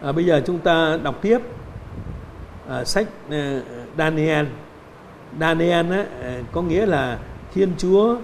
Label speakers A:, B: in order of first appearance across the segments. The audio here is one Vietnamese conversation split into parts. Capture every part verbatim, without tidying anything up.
A: À, bây giờ chúng ta đọc tiếp à, sách à, Daniel. Daniel á, à, có nghĩa là Thiên Chúa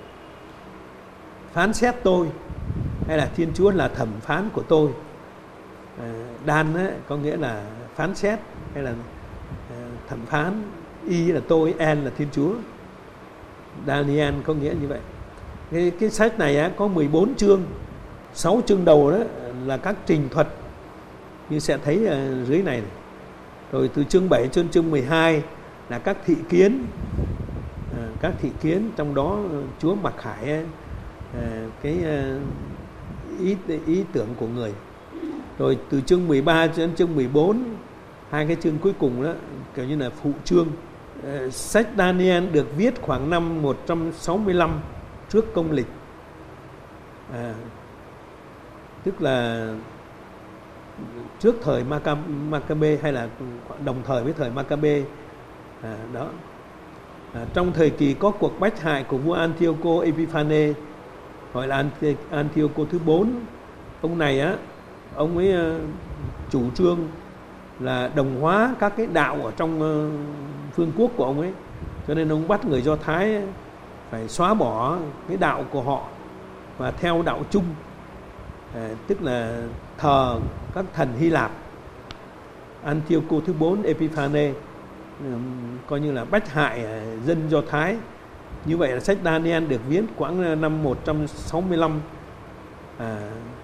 A: phán xét tôi, hay là Thiên Chúa là thẩm phán của tôi. à, Dan á, có nghĩa là phán xét hay là à, thẩm phán. Y là tôi, En là Thiên Chúa. Daniel có nghĩa như vậy. Cái, cái sách này á, có mười bốn chương. Sáu chương đầu đó là các trình thuật, như sẽ thấy ở dưới này, này. Rồi từ chương bảy đến chương mười hai là các thị kiến. à, Các thị kiến, trong đó Chúa mặc khải à, cái à, ý, ý tưởng của người. Rồi từ chương mười ba đến chương mười bốn, hai cái chương cuối cùng đó kiểu như là phụ chương. à, Sách Daniel được viết khoảng năm một trăm sáu mươi lăm trước công lịch, à, tức là trước thời Maccabe hay là đồng thời với thời Maccabe. à, đó à, trong thời kỳ có cuộc bách hại của vua Antioco Epiphanes, gọi là Antioco thứ bốn. Ông này á, ông ấy uh, chủ trương là đồng hóa các cái đạo ở trong uh, phương quốc của ông ấy, cho nên ông bắt người Do Thái phải xóa bỏ cái đạo của họ và theo đạo chung, à, tức là thờ các thần Hy Lạp. Antioco thứ bốn Epiphanes um, coi như là bách hại uh, dân Do Thái. Như vậy là sách Daniel được viết khoảng năm một trăm sáu mươi lăm, à,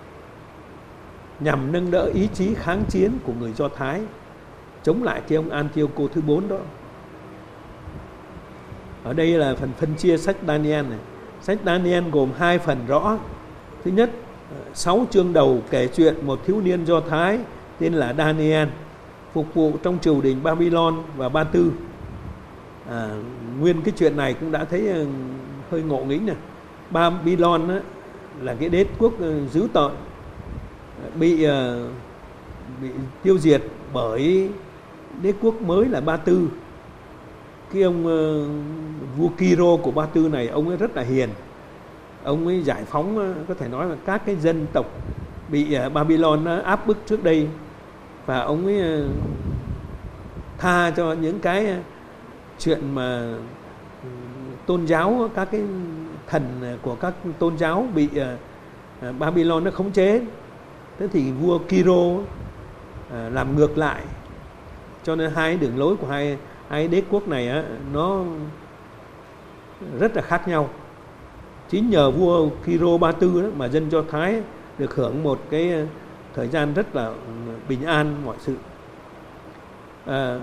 A: nhằm nâng đỡ ý chí kháng chiến của người Do Thái chống lại cái ông Antioco thứ bốn đó. Ở đây là phần phân chia sách Daniel này. Sách Daniel gồm hai phần rõ. Thứ nhất, sáu chương đầu kể chuyện một thiếu niên Do Thái tên là Daniel phục vụ trong triều đình Babylon và Ba Tư. À, nguyên cái chuyện này cũng đã thấy uh, hơi ngộ nghĩnh này. Babylon á, là cái đế quốc uh, dữ tợn, bị uh, bị tiêu diệt bởi đế quốc mới là Ba Tư. Cái ông uh, vua Kiro của Ba Tư này, ông ấy rất là hiền. Ông ấy giải phóng uh, có thể nói là các cái dân tộc bị uh, Babylon uh, áp bức trước đây, và ông ấy uh, tha cho những cái uh, chuyện mà tôn giáo, các cái thần của các tôn giáo bị uh, Babylon nó khống chế. Thế thì vua Kiro uh, làm ngược lại, cho nên hai đường lối của hai hai đế quốc này uh, nó rất là khác nhau. Chính nhờ vua Kiro Ba Tư đó, mà dân Do Thái được hưởng một cái thời gian rất là bình an mọi sự. Uh,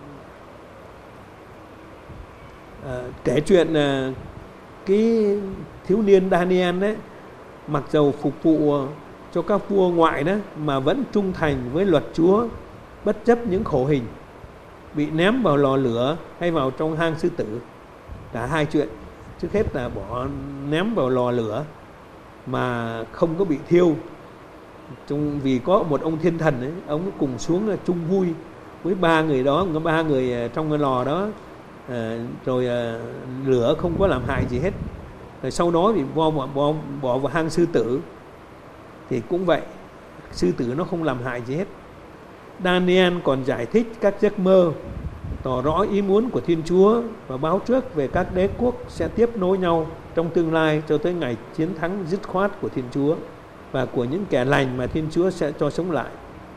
A: À, kể chuyện à, cái thiếu niên Daniel đấy, mặc dầu phục vụ cho các vua ngoại đó, mà vẫn trung thành với luật Chúa, bất chấp những khổ hình, bị ném vào lò lửa hay vào trong hang sư tử. Cả hai chuyện. Trước hết là bỏ ném vào lò lửa mà không có bị thiêu, trong vì có một ông thiên thần ấy, ông cùng xuống chung vui với ba người đó, có ba người trong cái lò đó. À, rồi à, lửa không có làm hại gì hết. Rồi sau đó thì bỏ, bỏ, bỏ vào hang sư tử, thì cũng vậy, sư tử nó không làm hại gì hết. Daniel còn giải thích các giấc mơ, tỏ rõ ý muốn của Thiên Chúa và báo trước về các đế quốc sẽ tiếp nối nhau trong tương lai cho tới ngày chiến thắng dứt khoát của Thiên Chúa và của những kẻ lành mà Thiên Chúa sẽ cho sống lại.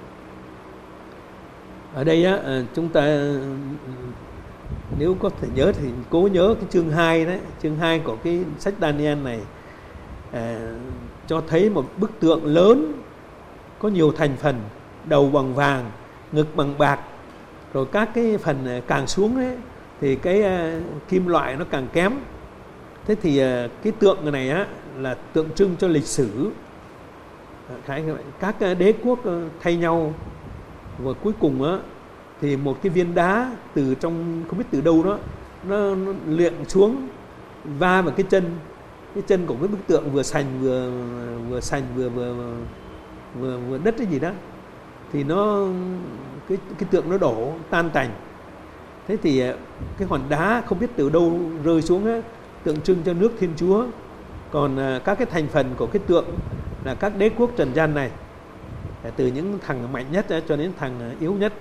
A: Ở đây á, chúng ta nếu có thể nhớ thì cố nhớ cái chương hai đấy, chương hai của cái sách Daniel này, à, cho thấy một bức tượng lớn có nhiều thành phần, đầu bằng vàng, ngực bằng bạc, rồi các cái phần càng xuống ấy, thì cái uh, kim loại nó càng kém. Thế thì uh, cái tượng này á là tượng trưng cho lịch sử. Các uh, đế quốc uh, thay nhau, và cuối cùng á thì một cái viên đá từ trong không biết từ đâu đó nó, nó liệng xuống, va vào cái chân cái chân của cái bức tượng vừa sành vừa vừa sành vừa vừa vừa, vừa đất cái gì đó, thì nó cái cái tượng nó đổ tan tành. Thế thì cái hòn đá không biết từ đâu rơi xuống á, tượng trưng cho nước Thiên Chúa. Còn các cái thành phần của cái tượng là các đế quốc trần gian này. từ những thằng mạnh nhất cho đến thằng yếu nhất.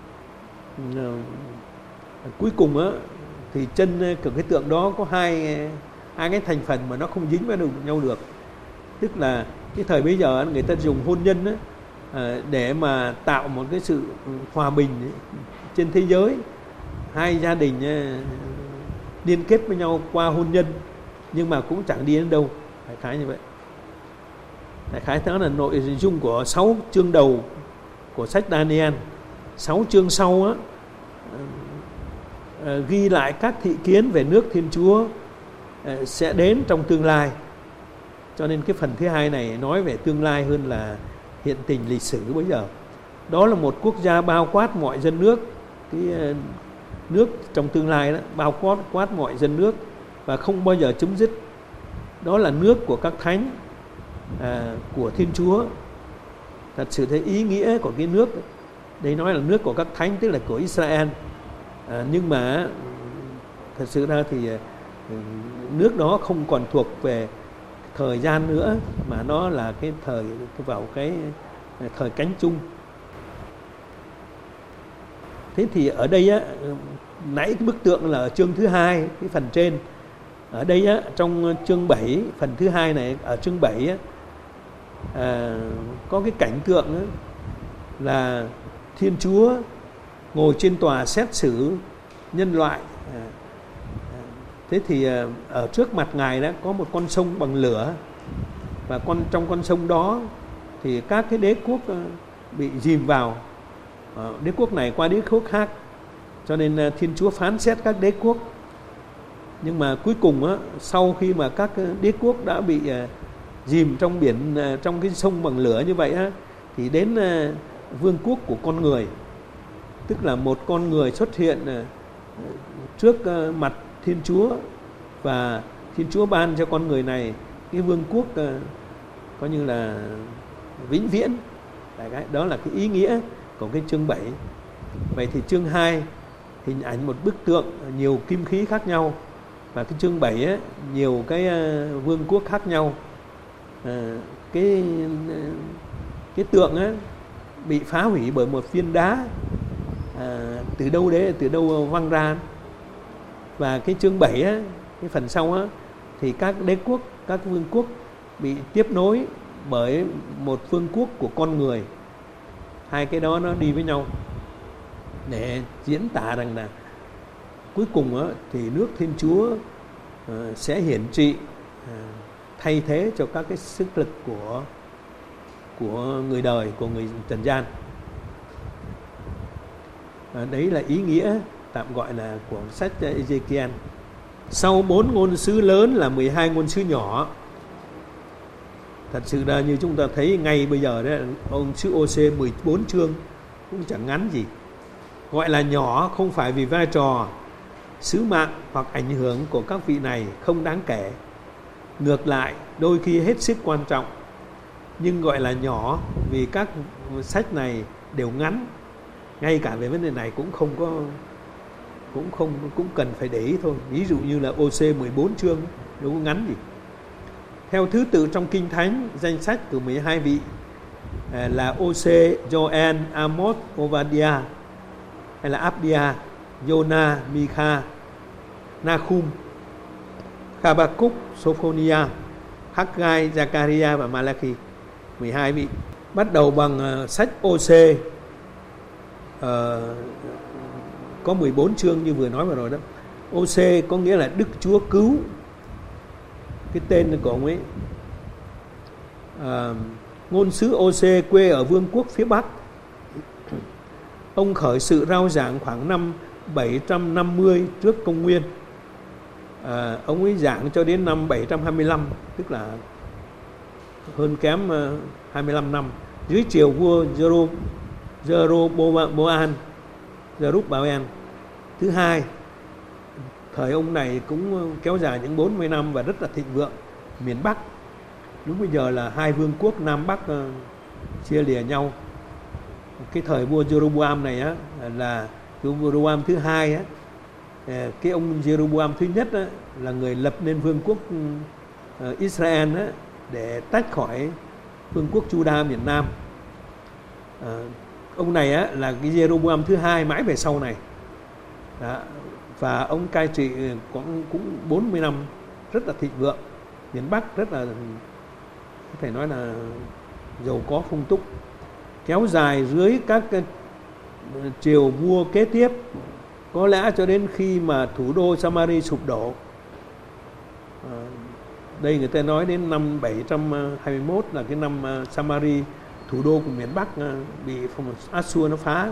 A: Cuối cùng á, thì chân của cái tượng đó có hai hai cái thành phần mà nó không dính vào nhau được. Tức là cái thời bây giờ người ta dùng hôn nhân á, để mà tạo một cái sự hòa bình trên thế giới. Hai gia đình liên kết với nhau qua hôn nhân, nhưng mà cũng chẳng đi đến đâu. Đại khái như vậy. Đại khái đó là nội dung của sáu chương đầu của sách Daniel. Sáu chương sau á, ghi lại các thị kiến về nước Thiên Chúa sẽ đến trong tương lai. Cho nên cái phần thứ hai này nói về tương lai hơn là hiện tình lịch sử bây giờ. Đó là một quốc gia bao quát mọi dân nước. Cái nước trong tương lai đó bao quát, quát mọi dân nước và không bao giờ chấm dứt. Đó là nước của các thánh, à, của Thiên Chúa. Thật sự thấy ý nghĩa của cái nước đây nói là nước của các thánh, tức là của Israel. À, nhưng mà thật sự ra thì nước đó không còn thuộc về thời gian nữa, mà nó là cái thời vào cái thời cánh chung. Thế thì ở đây á, nãy cái bức tượng là ở chương thứ hai, cái phần trên. Ở đây á, trong chương bảy, phần thứ hai này, ở chương bảy á, à, có cái cảnh tượng á, là Thiên Chúa ngồi trên tòa xét xử nhân loại. À, thế thì ở trước mặt Ngài đó có một con sông bằng lửa, và con trong con sông đó thì các cái đế quốc bị dìm vào, đế quốc này qua đế quốc khác, cho nên Thiên Chúa phán xét các đế quốc. Nhưng mà cuối cùng á, sau khi mà các đế quốc đã bị dìm trong biển, trong cái sông bằng lửa như vậy á, thì đến vương quốc của con người, tức là một con người xuất hiện trước mặt Thiên Chúa, và Thiên Chúa ban cho con người này cái vương quốc coi như là vĩnh viễn. Đó là cái ý nghĩa của cái chương bảy. Vậy thì chương hai hình ảnh một bức tượng nhiều kim khí khác nhau, và cái chương bảy ấy, nhiều cái vương quốc khác nhau. À, cái cái tượng ấy bị phá hủy bởi một viên đá, à, từ đâu đấy, từ đâu văng ra. Và cái chương bảy á, cái phần sau á, thì các đế quốc, các vương quốc bị tiếp nối bởi một vương quốc của con người. Hai cái đó nó đi với nhau để diễn tả rằng là cuối cùng á, thì nước Thiên Chúa uh, sẽ hiển trị, uh, thay thế cho các cái sức lực của của người đời, của người trần gian. Uh, đấy là ý nghĩa tạm gọi là của sách Ezekiel. Sau bốn ngôn sứ lớn là mười hai ngôn sứ nhỏ. Thật sự là như chúng ta thấy ngay bây giờ đấy, ông sứ Ô-sê mười bốn chương cũng chẳng ngắn gì. Gọi là nhỏ không phải vì vai trò, sứ mạng hoặc ảnh hưởng của các vị này không đáng kể. Ngược lại, đôi khi hết sức quan trọng. Nhưng gọi là nhỏ vì các sách này đều ngắn. Ngay cả về vấn đề này cũng không có cũng không cũng cần phải để ý thôi. Ví dụ như là Ô-sê mười bốn chương đâu có ngắn gì. Theo thứ tự trong Kinh Thánh, danh sách của mười hai vị là Ô-sê, Joel, Amos, Obadiah, hay là Abdiah, Jonah, Mikha, Nahum, Habakkuk, Sophoniah, Haggai, Zachariah và Malachi. mười hai vị. Bắt đầu bằng uh, sách Ô-sê, uh, có mười bốn chương như vừa nói vừa rồi đó. Ô-sê có nghĩa là Đức Chúa cứu. Cái tên của ông ấy. Uh, ngôn sứ Ô-sê quê ở vương quốc phía Bắc. Ông khởi sự rao giảng khoảng năm bảy trăm năm mươi trước công nguyên. À, ông ấy giảng cho đến năm bảy trăm hai mươi lăm, tức là hơn kém hai mươi lăm năm, dưới triều vua Jeroboam Jerubbabel thứ hai. Thời ông này cũng kéo dài những bốn mươi năm và rất là thịnh vượng. Miền Bắc lúc bây giờ là hai vương quốc Nam Bắc uh, chia lìa nhau. Cái thời vua Jeroboam này á, là Jeroboam thứ hai á, cái ông Jeroboam thứ nhất á, là người lập nên vương quốc uh, Israel á, để tách khỏi vương quốc Juda miền Nam. À, ông này á, là cái Jeroboam thứ hai mãi về sau này. Đó. Và ông cai trị cũng, cũng bốn mươi năm rất là thịnh vượng. Miền Bắc rất là, có thể nói là giàu có phong túc, kéo dài dưới các triều vua kế tiếp, có lẽ cho đến khi mà thủ đô Samari sụp đổ. À, đây người ta nói đến năm bảy trăm hai mươi mốt là cái năm Samari, thủ đô của miền Bắc, bị phong Assur nó phá.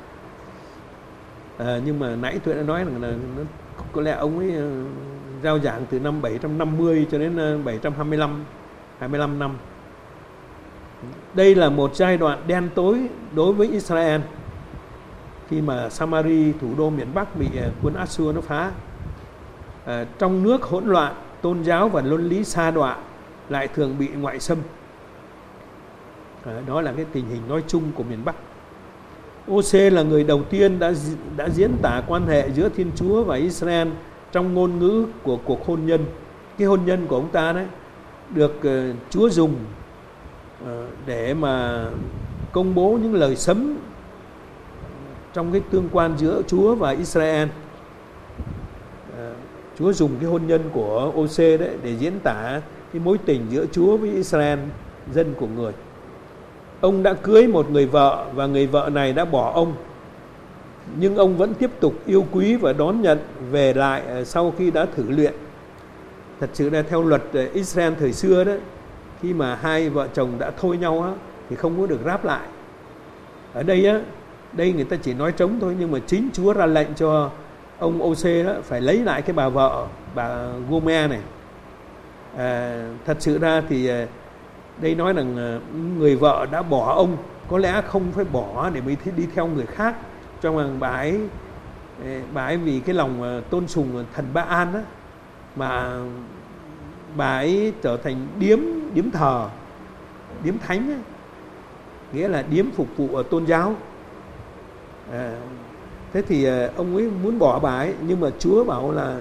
A: À, nhưng mà nãy tôi đã nói rằng là, là nó, có lẽ ông ấy uh, rao giảng từ năm bảy trăm năm mươi cho đến uh, bảy trăm hai mươi lăm, hai mươi lăm năm. Đây là một giai đoạn đen tối đối với Israel khi mà Samari, thủ đô miền Bắc, bị uh, quân Assur nó phá. Uh, trong nước hỗn loạn, tôn giáo và luân lý sa đọa, lại thường bị ngoại xâm. Uh, đó là cái tình hình nói chung của miền Bắc. ô xê là người đầu tiên đã, đã diễn tả quan hệ giữa Thiên Chúa và Israel trong ngôn ngữ của cuộc hôn nhân. Cái hôn nhân của ông ta đấy được uh, Chúa dùng uh, để mà công bố những lời sấm trong cái tương quan giữa Chúa và Israel. Uh, Chúa dùng cái hôn nhân của ô xê đấy để diễn tả cái mối tình giữa Chúa với Israel, dân của người. Ông đã cưới một người vợ và người vợ này đã bỏ ông, nhưng ông vẫn tiếp tục yêu quý và đón nhận về lại sau khi đã thử luyện. Thật sự là theo luật Israel thời xưa đó, khi mà hai vợ chồng đã thôi nhau á, thì không có được ráp lại. Ở đây á, đây người ta chỉ nói trống thôi, nhưng mà chính Chúa ra lệnh cho ông ô xê đó phải lấy lại cái bà vợ, bà Gomer này. À, thật sự ra thì đây nói rằng người vợ đã bỏ ông, có lẽ không phải bỏ để mới đi theo người khác, trong rằng bà ấy, bà ấy vì cái lòng tôn sùng thần Ba-an đó, mà bà ấy trở thành điếm điếm thờ, điếm thánh ấy, nghĩa là điếm phục vụ ở tôn giáo. À, thế thì ông ấy muốn bỏ bà ấy, nhưng mà Chúa bảo là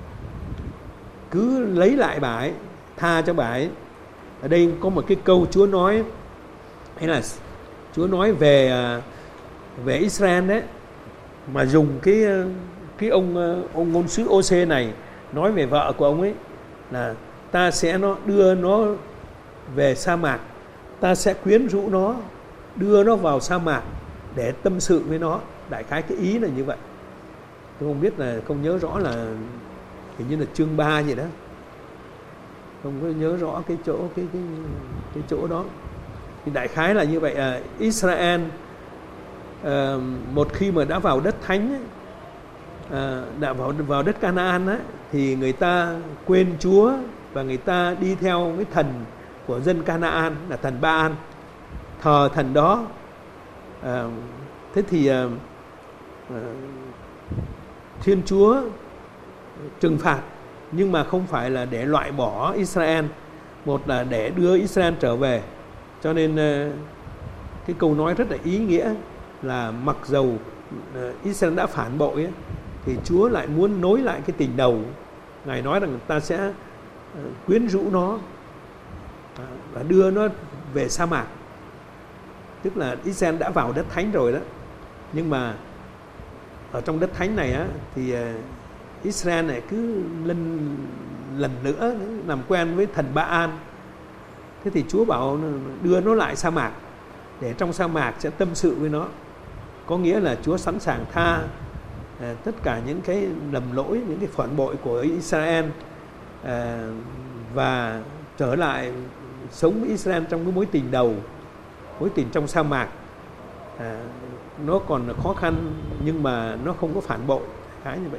A: cứ lấy lại bà ấy, tha cho bà ấy. Ở đây có một cái câu Chúa nói, hay là Chúa nói về về Israel đấy, mà dùng cái cái ông ông ngôn sứ ô xê này nói về vợ của ông ấy là ta sẽ nó đưa nó về sa mạc, ta sẽ quyến rũ nó, đưa nó vào sa mạc để tâm sự với nó. Đại khái cái ý là như vậy. Tôi không biết, là không nhớ rõ, là hình như là chương ba gì đó, không có nhớ rõ cái chỗ cái cái cái chỗ đó. Thì đại khái là như vậy. À, Israel à, một khi mà đã vào đất thánh ấy, à, đã vào vào đất Canaan ấy, thì người ta quên Chúa và người ta đi theo cái thần của dân Canaan là thần Ba-an, thờ thần đó. À, thế thì à, à, Thiên Chúa trừng phạt, nhưng mà không phải là để loại bỏ Israel, một là để đưa Israel trở về. Cho nên cái câu nói rất là ý nghĩa là mặc dầu Israel đã phản bội ấy, thì Chúa lại muốn nối lại cái tình đầu. Ngài nói rằng ta sẽ quyến rũ nó và đưa nó về sa mạc. Tức là Israel đã vào đất thánh rồi đó, nhưng mà ở trong đất thánh này á, thì Israel này cứ lần lần nữa làm quen với thần Ba-an. Thế thì Chúa bảo đưa nó lại sa mạc, để trong sa mạc sẽ tâm sự với nó. Có nghĩa là Chúa sẵn sàng tha à, tất cả những cái lầm lỗi, những cái phản bội của Israel, à, và trở lại sống với Israel trong cái mối tình đầu, mối tình trong sa mạc. À, nó còn khó khăn nhưng mà nó không có phản bội, khá như vậy.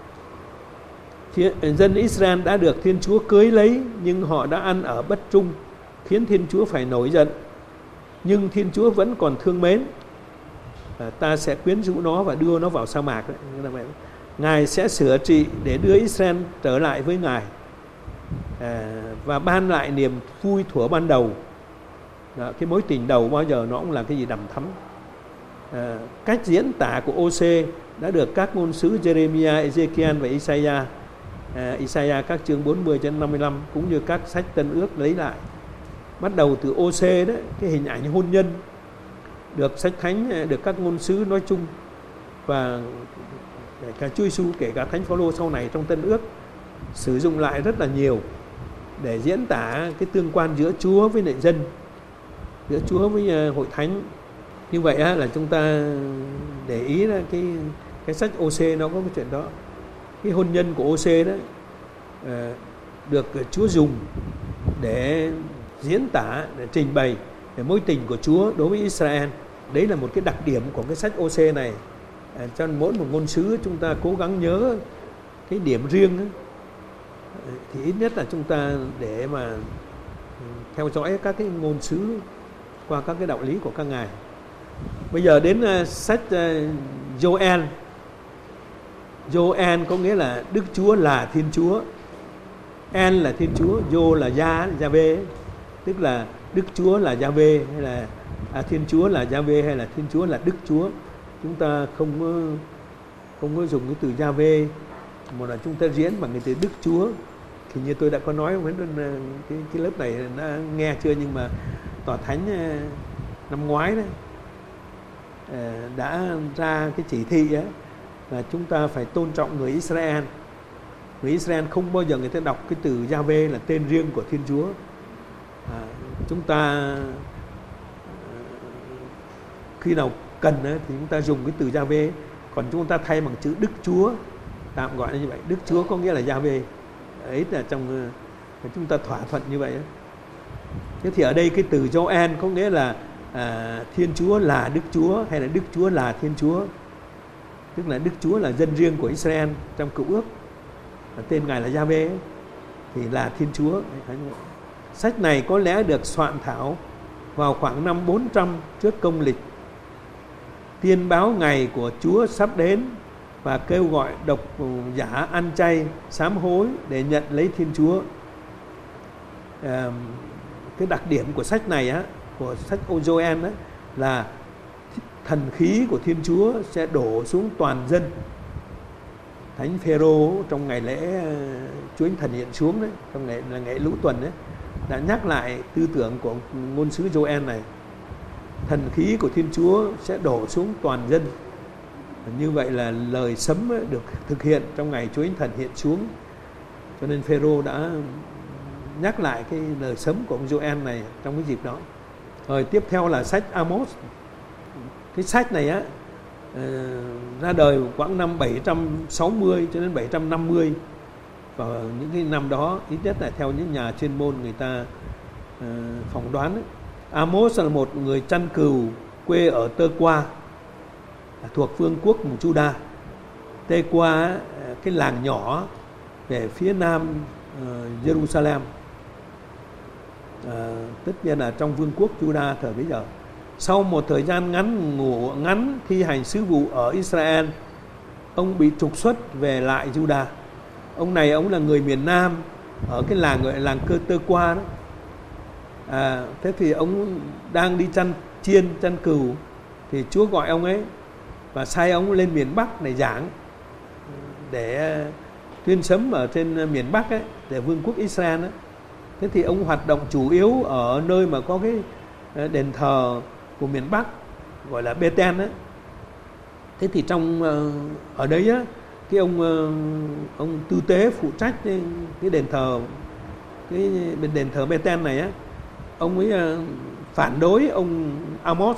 A: Dân Israel đã được Thiên Chúa cưới lấy, nhưng họ đã ăn ở bất trung, khiến Thiên Chúa phải nổi giận. Nhưng Thiên Chúa vẫn còn thương mến. À, ta sẽ quyến rũ nó và đưa nó vào sa mạc. Ngài sẽ sửa trị để đưa Israel trở lại với Ngài, à, và ban lại niềm vui thuở ban đầu. Đó, cái mối tình đầu bao giờ nó cũng là cái gì đằm thắm. À, cách diễn tả của ô xê đã được các ngôn sứ Jeremiah, Ezekiel và Isaiah, à, Isaiah các chương bốn mươi đến năm mươi lăm, cũng như các sách Tân Ước lấy lại. Bắt đầu từ ô xê đó, cái hình ảnh hôn nhân được sách thánh, được các ngôn sứ nói chung và cả Chúa Giêsu, kể cả Thánh Phaolô sau này trong Tân Ước sử dụng lại rất là nhiều để diễn tả cái tương quan giữa Chúa với lại dân, giữa Chúa với hội thánh. Như vậy á, là chúng ta để ý là cái cái sách ô xê nó có cái chuyện đó. Cái hôn nhân của ô xê đó được Chúa dùng để diễn tả, để trình bày về mối tình của Chúa đối với Israel. Đấy là một cái đặc điểm của cái sách ô xê này. Cho mỗi một ngôn sứ chúng ta cố gắng nhớ cái điểm riêng đó. Thì ít nhất là chúng ta để mà theo dõi các cái ngôn sứ qua các cái đạo lý của các ngài. Bây giờ đến uh, sách uh, Joel. Joel có nghĩa là Đức Chúa là Thiên Chúa. En là Thiên Chúa, Jo là Gia, Gia-vê, tức là Đức Chúa là Gia-vê, hay là à, Thiên Chúa là Gia-vê, hay là Thiên Chúa là Đức Chúa. Chúng ta không có, không có dùng cái từ Gia-vê, mà là chúng ta diễn bằng cái từ Đức Chúa. Thì như tôi đã có nói với cái, cái lớp này đã nghe chưa, nhưng mà Tòa Thánh năm ngoái đấy đã ra cái chỉ thị ấy, là chúng ta phải tôn trọng người Israel. Người Israel không bao giờ người ta đọc cái từ Gia-vê là tên riêng của Thiên Chúa. À, chúng ta khi nào cần ấy, thì chúng ta dùng cái từ Gia-vê, còn chúng ta thay bằng chữ Đức Chúa, tạm gọi là như vậy. Đức Chúa có nghĩa là Gia-vê. Ấy là trong chúng ta thỏa thuận như vậy. Thế thì ở đây cái từ Joel có nghĩa là à, Thiên Chúa là Đức Chúa, hay là Đức Chúa là Thiên Chúa. Tức là Đức Chúa là dân riêng của Israel trong Cựu Ước, tên ngài là Gia-vê, thì là Thiên Chúa. Sách này có lẽ được soạn thảo vào khoảng năm bốn trăm trước công lịch, tiên báo ngày của Chúa sắp đến và kêu gọi độc giả ăn chay sám hối để nhận lấy Thiên Chúa. À, cái đặc điểm của sách này á, của sách Joel á, là thần khí của Thiên Chúa sẽ đổ xuống toàn dân. Thánh Phêrô trong ngày lễ Chúa Thánh Thần hiện xuống đấy, trong ngày là ngày lũ tuần đấy, đã nhắc lại tư tưởng của ngôn sứ Joel này. Thần khí của Thiên Chúa sẽ đổ xuống toàn dân. Như vậy là lời sấm được thực hiện trong ngày Chúa Thánh Thần hiện xuống. Cho nên Phêrô đã nhắc lại cái lời sấm của ông Joel này trong cái dịp đó. Rồi tiếp theo là sách Amos. Cái sách này á uh, ra đời khoảng năm bảy trăm sáu mươi cho đến bảy trăm năm mươi. Và những cái năm đó, ít nhất là theo những nhà chuyên môn người ta uh, phỏng đoán ấy, Amos là một người chăn cừu quê ở Tơ Qua, thuộc vương quốc Juda. Tê Qua, cái làng nhỏ về phía nam uh, Jerusalem, uh, tất nhiên là trong vương quốc Juda thời bấy giờ. Sau một thời gian ngắn ngủ ngắn thi hành sứ vụ ở Israel, ông bị trục xuất về lại Juda. Ông này ông là người miền Nam, ở cái làng gọi là làng Cơ Tơ Qua đó. À, thế thì ông đang đi chăn chiên, chăn cừu, thì Chúa gọi ông ấy và sai ông lên miền Bắc này giảng, để tuyên sấm ở trên miền Bắc ấy, để vương quốc Israel ấy. Thế thì ông hoạt động chủ yếu ở nơi mà có cái đền thờ của miền Bắc gọi là Bethel ấy. Thế thì trong ở đấy á, cái ông ông tư tế phụ trách cái đền thờ, cái bên đền thờ Bethel này á, ông ấy phản đối ông Amos,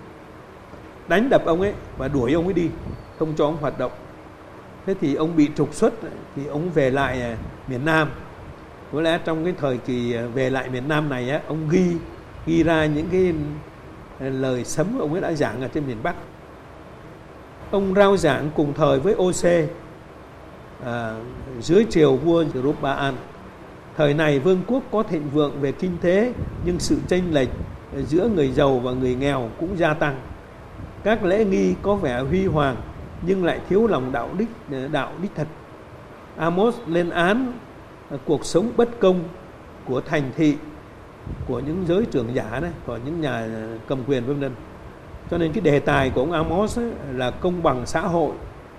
A: đánh đập ông ấy và đuổi ông ấy đi, không cho ông hoạt động. Thế thì ông bị trục xuất, thì ông về lại miền Nam. Có lẽ trong cái thời kỳ về lại miền Nam này á, ông ghi ghi ra những cái lời sấm ông ấy đã giảng ở trên miền Bắc. Ông rao giảng cùng thời với Ô-xê à, dưới triều vua Giê-rút-ba-an. Thời này vương quốc có thịnh vượng về kinh tế, nhưng sự chênh lệch giữa người giàu và người nghèo cũng gia tăng. Các lễ nghi có vẻ huy hoàng nhưng lại thiếu lòng đạo đức đạo đích thật. Amos lên án cuộc sống bất công của thành thị, của những giới trưởng giả đấy, của những nhà cầm quyền vân vân. Cho nên cái đề tài của ông Amos ấy là công bằng xã hội.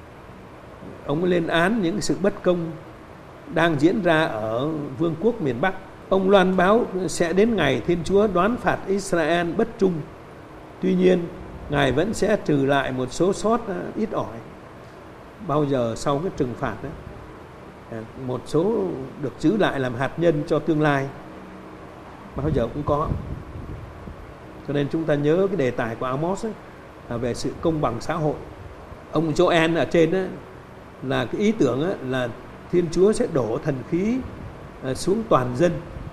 A: Ông lên án những sự bất công đang diễn ra ở vương quốc miền Bắc. Ông loan báo sẽ đến ngày Thiên Chúa đoán phạt Israel bất trung. Tuy nhiên, Ngài vẫn sẽ trừ lại một số sót ít ỏi. Bao giờ sau cái trừng phạt đó, một số được giữ lại làm hạt nhân cho tương lai, bao giờ cũng có. Cho nên chúng ta nhớ cái đề tài của Amos ấy, là về sự công bằng xã hội. Ông Joel ở trên ấy, là cái ý tưởng ấy, là Thiên Chúa sẽ đổ thần khí xuống toàn dân.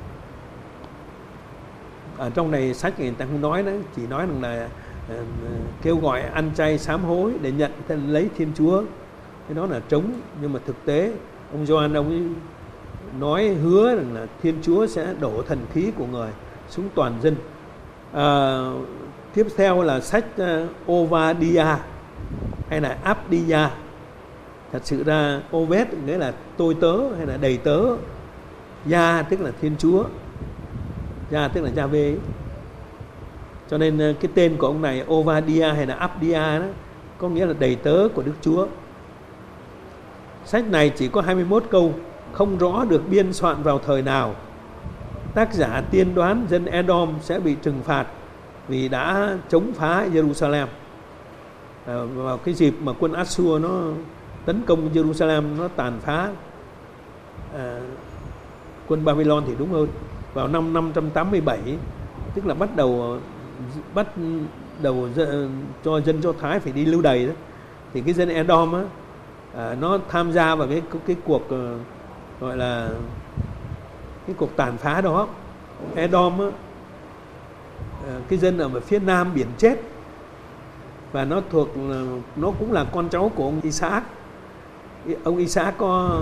A: Ở trong này sách người ta không nói nữa, chỉ nói rằng là uh, kêu gọi ăn chay sám hối để nhận lấy Thiên Chúa. Cái đó là trống, nhưng mà thực tế ông Gioan ông ấy nói hứa rằng là Thiên Chúa sẽ đổ thần khí của người xuống toàn dân. À, tiếp theo là sách uh, Obadiah hay là Abdiah. Thật sự ra Obed nghĩa là tôi tớ hay là đầy tớ, Gia tức là Thiên Chúa, Gia tức là Gia-vê. Cho nên cái tên của ông này Obadiah hay là Abdiah đó có nghĩa là đầy tớ của Đức Chúa. Sách này chỉ có hai mươi mốt câu, không rõ được biên soạn vào thời nào. Tác giả tiên đoán dân Edom sẽ bị trừng phạt vì đã chống phá Jerusalem. À, vào cái dịp mà quân Assur nó tấn công Jerusalem, nó tàn phá à, quân Babylon thì đúng hơn, vào năm năm trăm tám mươi bảy, tức là bắt đầu bắt đầu cho dân Do Thái phải đi lưu đày đó. Thì cái dân Edom á, à, nó tham gia vào cái cái cuộc gọi là cái cuộc tàn phá đó. Edom á, cái dân ở phía nam biển chết, và nó thuộc nó cũng là con cháu của ông Isaac. Ông Isaac có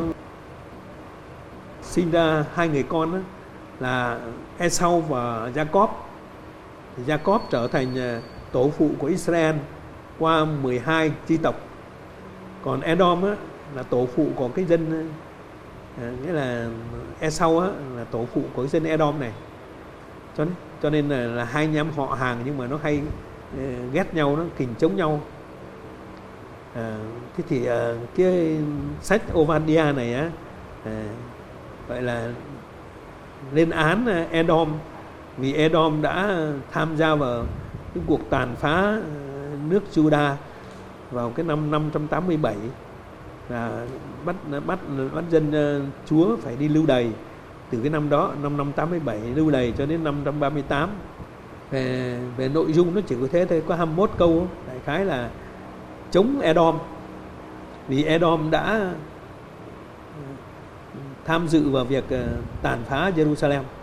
A: sinh ra hai người con đó, là Esau và Jacob. Jacob trở thành tổ phụ của Israel qua mười hai chi tộc. Còn Edom á, là tổ phụ của cái dân, à, nghĩa là Esau á, là tổ phụ của cái dân Edom này. Cho nên, cho nên là, là hai anh em họ hàng, nhưng mà nó hay uh, ghét nhau, nó kình chống nhau. À, thế thì uh, cái sách Obadiah này á, à, gọi là lên án Edom, vì Edom đã tham gia vào cái cuộc tàn phá nước Judah vào cái năm năm trăm tám mươi bảy, và bắt bắt bắt dân Chúa phải đi lưu đày từ cái năm đó, năm năm tám mươi bảy lưu đày cho đến năm trăm ba mươi tám. Về về nội dung nó chỉ có thế thôi, có hai mươi mốt câu, đại khái là chống Edom, vì Edom đã tham dự vào việc tàn phá Jerusalem.